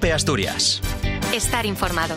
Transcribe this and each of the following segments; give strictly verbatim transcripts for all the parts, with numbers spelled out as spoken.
COPE Asturias. Estar informado.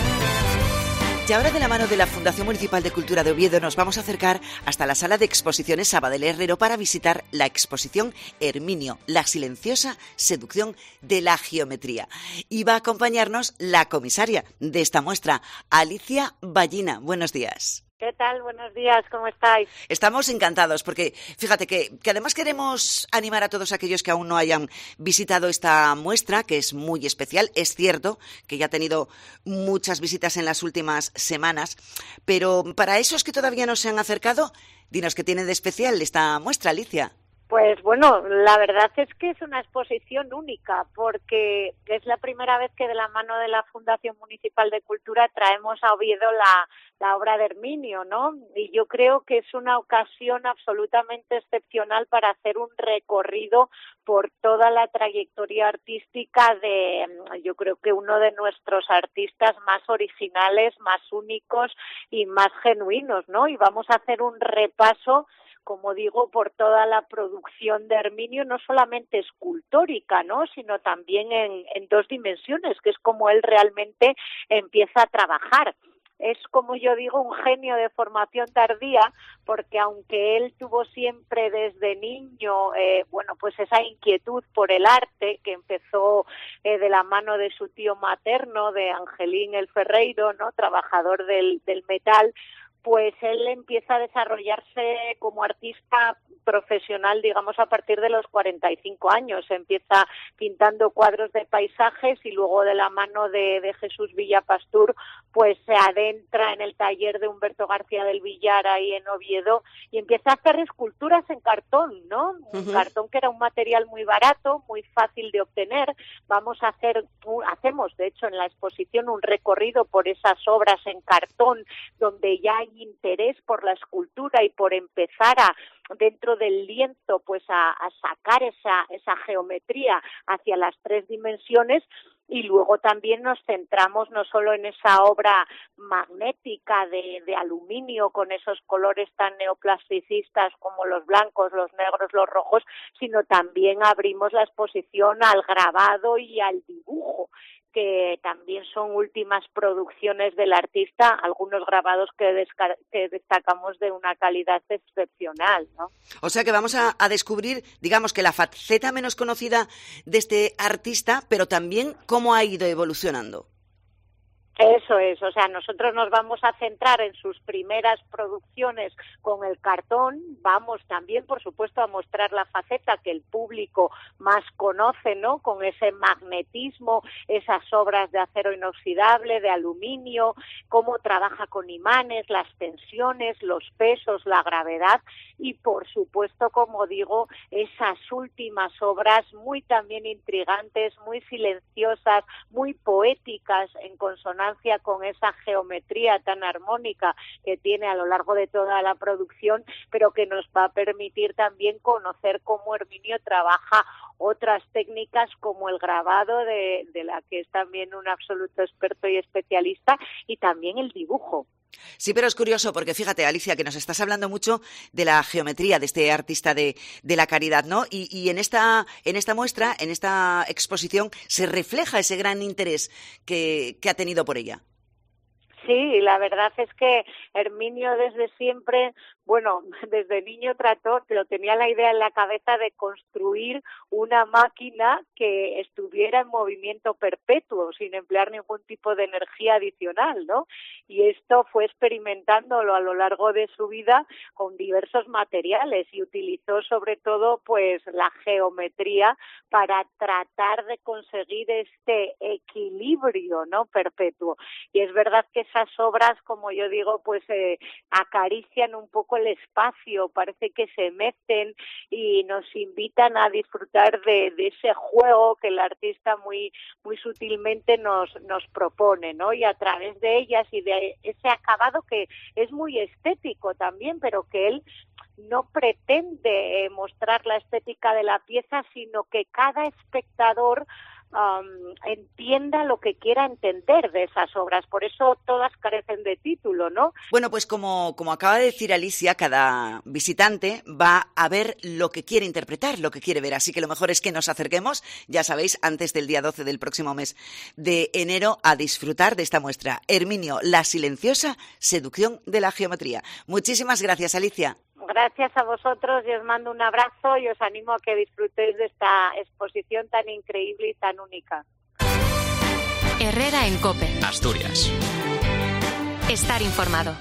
Y ahora, de la mano de la Fundación Municipal de Cultura de Oviedo, nos vamos a acercar hasta la sala de exposiciones Sabadell Herrero para visitar la exposición Herminio, la silenciosa seducción de la geometría. Y va a acompañarnos la comisaria de esta muestra, Alicia Ballina. Buenos días. ¿Qué tal? Buenos días, ¿cómo estáis? Estamos encantados porque, fíjate, que, que además queremos animar a todos aquellos que aún no hayan visitado esta muestra, que es muy especial. Es cierto que ya ha tenido muchas visitas en las últimas semanas, pero para esos que todavía no se han acercado, dinos qué tiene de especial esta muestra, Alicia. Pues bueno, la verdad es que es una exposición única, porque es la primera vez que de la mano de la Fundación Municipal de Cultura traemos a Oviedo la, la obra de Herminio, ¿no? Y yo creo que es una ocasión absolutamente excepcional para hacer un recorrido por toda la trayectoria artística de, yo creo que uno de nuestros artistas más originales, más únicos y más genuinos, ¿no? Y vamos a hacer un repaso, como digo, por toda la producción de Herminio, no solamente escultórica, ¿no?, sino también en, en dos dimensiones, que es como él realmente empieza a trabajar. Es, como yo digo, un genio de formación tardía, porque aunque él tuvo siempre desde niño, eh, bueno, pues esa inquietud por el arte, que empezó eh, de la mano de su tío materno, de Angelín el Ferreiro, ¿no?, trabajador del, del metal, pues él empieza a desarrollarse como artista profesional, digamos, a partir de los cuarenta y cinco años. Empieza pintando cuadros de paisajes y luego, de la mano de, de Jesús Villapastur, pues se adentra en el taller de Humberto García del Villar ahí en Oviedo y empieza a hacer esculturas en cartón, ¿no? Un uh-huh. cartón que era un material muy barato, muy fácil de obtener. Vamos a hacer, hacemos de hecho en la exposición un recorrido por esas obras en cartón donde ya hay interés por la escultura y por empezar a, dentro del lienzo, pues a, a sacar esa, esa geometría hacia las tres dimensiones. Y luego también nos centramos no solo en esa obra magnética de, de aluminio con esos colores tan neoplasticistas como los blancos, los negros, los rojos, sino también abrimos la exposición al grabado y al dibujo, que también son últimas producciones del artista, algunos grabados que, desca- que destacamos de una calidad excepcional, ¿no? O sea que vamos a, a descubrir, digamos, que la faceta menos conocida de este artista, pero también cómo ha ido evolucionando. Eso es, o sea, nosotros nos vamos a centrar en sus primeras producciones con el cartón, vamos también, por supuesto, a mostrar la faceta que el público más conoce, ¿no?, con ese magnetismo, esas obras de acero inoxidable, de aluminio, cómo trabaja con imanes, las tensiones, los pesos, la gravedad y, por supuesto, como digo, esas últimas obras muy también intrigantes, muy silenciosas, muy poéticas, en consonancia con esa geometría tan armónica que tiene a lo largo de toda la producción, pero que nos va a permitir también conocer cómo Herminio trabaja otras técnicas como el grabado, de, de la que es también un absoluto experto y especialista, y también el dibujo. Sí, pero es curioso porque fíjate, Alicia, que nos estás hablando mucho de la geometría de este artista de, de la caridad, ¿no? Y, y en esta en esta muestra, en esta exposición, se refleja ese gran interés que, que ha tenido por ella. Sí, la verdad es que Herminio desde siempre, bueno, desde niño trató, pero tenía la idea en la cabeza de construir una máquina que estuviera en movimiento perpetuo, sin emplear ningún tipo de energía adicional, ¿no? Y esto fue experimentándolo a lo largo de su vida con diversos materiales y utilizó sobre todo, pues, la geometría para tratar de conseguir este equilibrio, ¿no?, perpetuo. Y es verdad que esas obras, como yo digo, pues eh, acarician un poco el espacio, parece que se mecen y nos invitan a disfrutar de, de ese juego que el artista muy muy sutilmente nos nos propone, ¿no? Y a través de ellas y de ese acabado que es muy estético también, pero que él no pretende eh, mostrar la estética de la pieza, sino que cada espectador um, entienda lo que quiera entender de esas obras. Por eso todas carecen de título, ¿no? Bueno, pues como, como acaba de decir Alicia, cada visitante va a ver lo que quiere interpretar, lo que quiere ver. Así que lo mejor es que nos acerquemos, ya sabéis, antes del día doce del próximo mes de enero, a disfrutar de esta muestra. Herminio, la silenciosa seducción de la geometría. Muchísimas gracias, Alicia. Gracias a vosotros y os mando un abrazo y os animo a que disfrutéis de esta exposición tan increíble y tan única. Herrera en COPE. Asturias. Estar informado.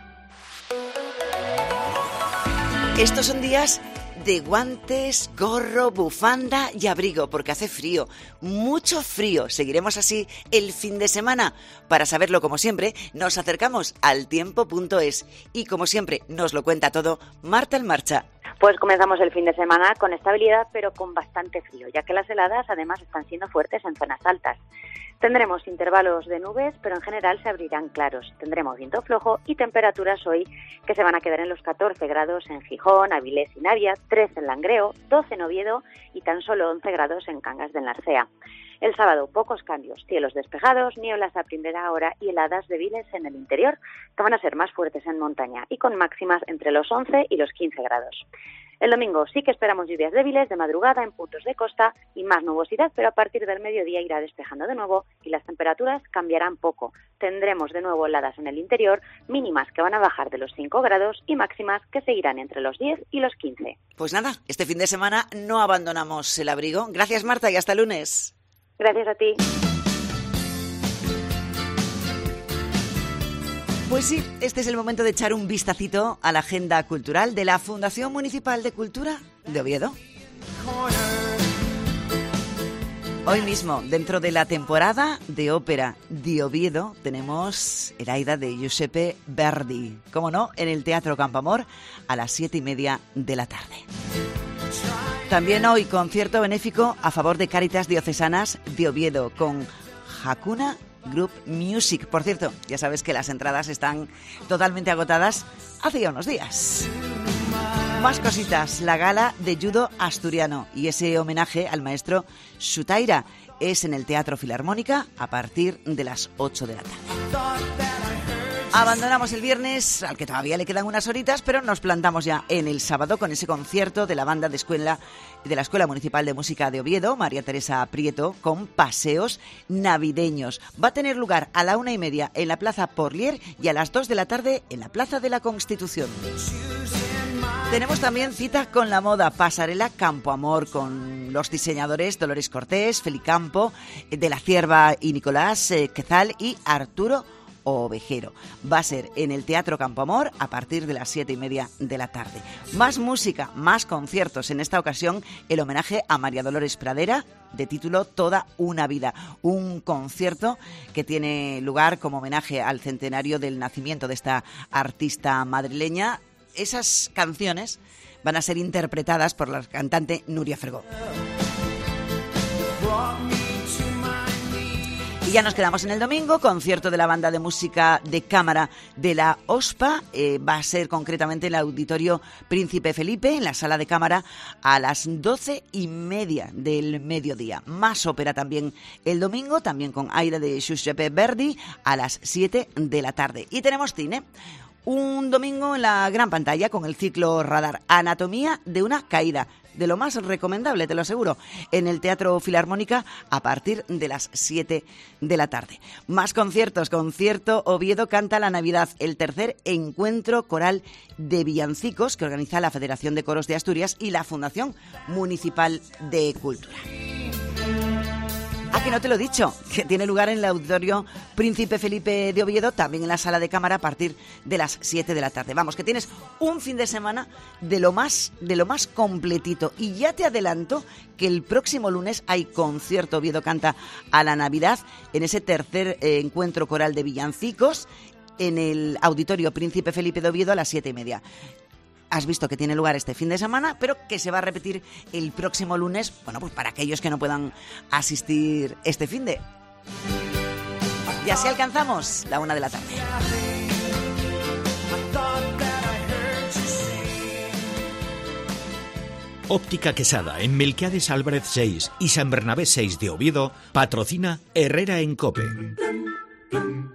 Estos son días de guantes, gorro, bufanda y abrigo, porque hace frío, mucho frío. Seguiremos así el fin de semana. Para saberlo, como siempre, nos acercamos al tiempo punto es y, como siempre, nos lo cuenta todo Marta en Marcha. Pues comenzamos el fin de semana con estabilidad, pero con bastante frío, ya que las heladas además están siendo fuertes en zonas altas. Tendremos intervalos de nubes, pero en general se abrirán claros. Tendremos viento flojo y temperaturas hoy que se van a quedar en los catorce grados en Gijón, Avilés y Navia, trece en Langreo, doce en Oviedo y tan solo once grados en Cangas del Narcea. El sábado, pocos cambios, cielos despejados, nieblas a primera hora y heladas débiles en el interior, que van a ser más fuertes en montaña y con máximas entre los once y los quince grados. El domingo sí que esperamos lluvias débiles de madrugada en puntos de costa y más nubosidad, pero a partir del mediodía irá despejando de nuevo y las temperaturas cambiarán poco. Tendremos de nuevo heladas en el interior, mínimas que van a bajar de los cinco grados y máximas que seguirán entre los diez y los quince. Pues nada, este fin de semana no abandonamos el abrigo. Gracias, Marta, y hasta el lunes. Gracias a ti. Pues sí, este es el momento de echar un vistacito a la agenda cultural de la Fundación Municipal de Cultura de Oviedo. Hoy mismo, dentro de la temporada de ópera de Oviedo, tenemos el Aida de Giuseppe Verdi, como no, en el Teatro Campoamor a las siete y media de la tarde. También hoy concierto benéfico a favor de Cáritas Diocesanas de Oviedo con Hakuna Group Music. Por cierto, ya sabes que las entradas están totalmente agotadas hace ya unos días. Más cositas, la gala de judo asturiano y ese homenaje al maestro Shutaira es en el Teatro Filarmónica a partir de las ocho de la tarde. Abandonamos el viernes, al que todavía le quedan unas horitas, pero nos plantamos ya en el sábado con ese concierto de la banda de escuela de la Escuela Municipal de Música de Oviedo, María Teresa Prieto, con paseos navideños. Va a tener lugar a la una y media en la Plaza Porlier y a las dos de la tarde en la Plaza de la Constitución. Tenemos también cita con la moda, pasarela Campoamor con los diseñadores Dolores Cortés, Felicampo, de la Cierva y Nicolás eh, Quezal y Arturo Ovejero. Va a ser en el Teatro Campoamor a partir de las siete y media de la tarde. Más música, más conciertos. En esta ocasión, el homenaje a María Dolores Pradera, de título Toda una vida. Un concierto que tiene lugar como homenaje al centenario del nacimiento de esta artista madrileña. Esas canciones van a ser interpretadas por la cantante Nuria Fergó. Y ya nos quedamos en el domingo, concierto de la banda de música de cámara de la OSPA. Eh, va a ser concretamente en el Auditorio Príncipe Felipe, en la sala de cámara, a las doce y media del mediodía. Más ópera también el domingo, también con Aida de Giuseppe Verdi, a las siete de la tarde. Y tenemos cine. Un domingo en la gran pantalla con el ciclo Radar, Anatomía de una caída. De lo más recomendable, te lo aseguro, en el Teatro Filarmónica a partir de las siete de la tarde. Más conciertos, concierto Oviedo canta la Navidad, el tercer encuentro coral de villancicos que organiza la Federación de Coros de Asturias y la Fundación Municipal de Cultura. Ah, que no te lo he dicho, que tiene lugar en el Auditorio Príncipe Felipe de Oviedo, también en la sala de cámara a partir de las siete de la tarde. Vamos, que tienes un fin de semana de lo más, de lo más completito. Y ya te adelanto que el próximo lunes hay concierto Oviedo canta a la Navidad en ese tercer eh, encuentro coral de villancicos en el Auditorio Príncipe Felipe de Oviedo a las siete y media. Has visto que tiene lugar este fin de semana, pero que se va a repetir el próximo lunes, bueno, pues para aquellos que no puedan asistir este fin de. Y así alcanzamos la una de la tarde. Óptica Quesada, en Melquiades Álvarez seis y San Bernabé seis de Oviedo, patrocina Herrera en COPE.